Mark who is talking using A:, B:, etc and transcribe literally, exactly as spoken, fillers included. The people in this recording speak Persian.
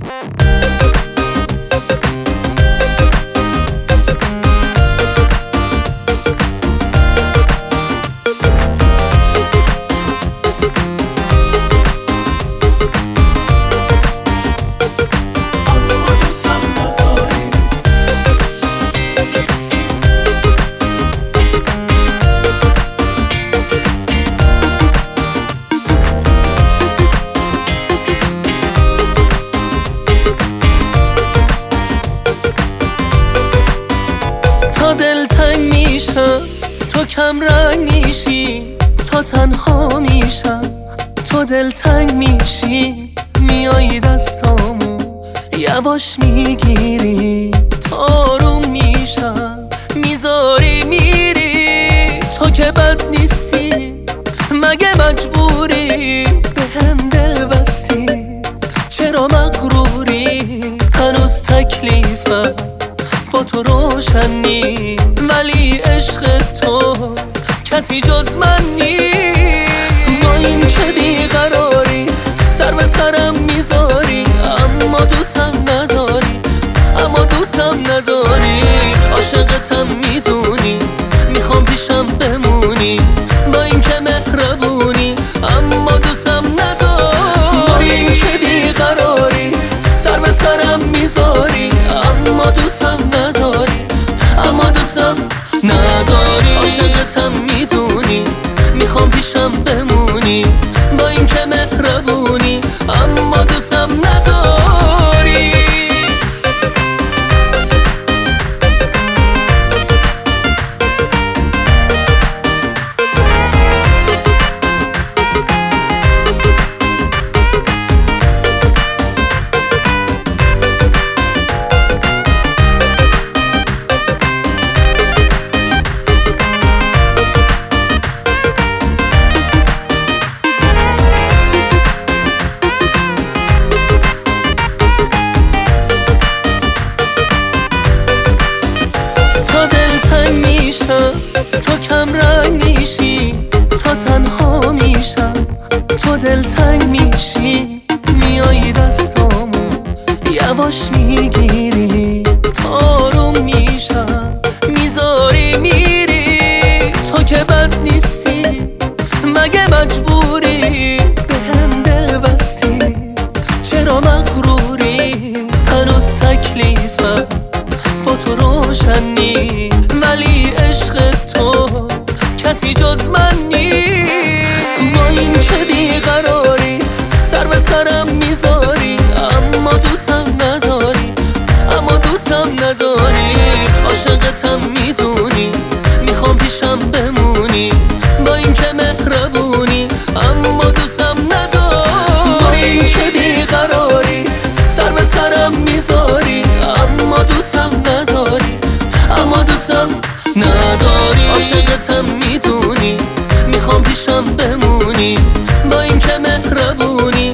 A: تا دلتنگ میشم تو کم رنگ میشی، تا تنها میشم تو دلتنگ میشی، میایی دستامو یواش میگیری، تاروم میشم میذاری میری. تو که بد نیستی مگه مجبوری به هم دل بستی، چرا مغروری؟ هنوز تکلیفم با تو روشن نی، ولی عشق تو کسی جز من نی. با این که بیقراری سر به سرم میذاری، اما دوستم نداری، اما دوستم نداری. عاشقتم میدونی میخوام پیشم بمونی، با این که مهربونی اما دوستم نداری. با این که بیقراری سر به سرم میذاری، اما دوستم نداری، اما دوستم نداری. عاشقتم میدونی میخوام پیشم بمونی، با این که مهربونی اما دوستم نداری. تو کم رنگ میشی، تا تنها میشم تو دلتنگ میشی، میایی دستامو یواش میگیری، تاروم میشم میذاری میری. تو که بد نیستی مگه مجبوری به هم دل بستی، چرا مغروری؟ هنوز تکلیفم با تو روشن نی، ولی عشق تو کسی جز من نی. با این که بیقراری سر به سرم میذاری، اما دوستم نداری، اما دوستم نداری. عاشقتم میدونی میخوام پیشم بمونی، با این که مهربونی اما دوستم نداری. با این که بیقراری سر به سرم میذاری، اما دوستم نداری، اما دوستم نداری. عاشقتم میدونی میخوام پیشم بمونی، با این که مهربونی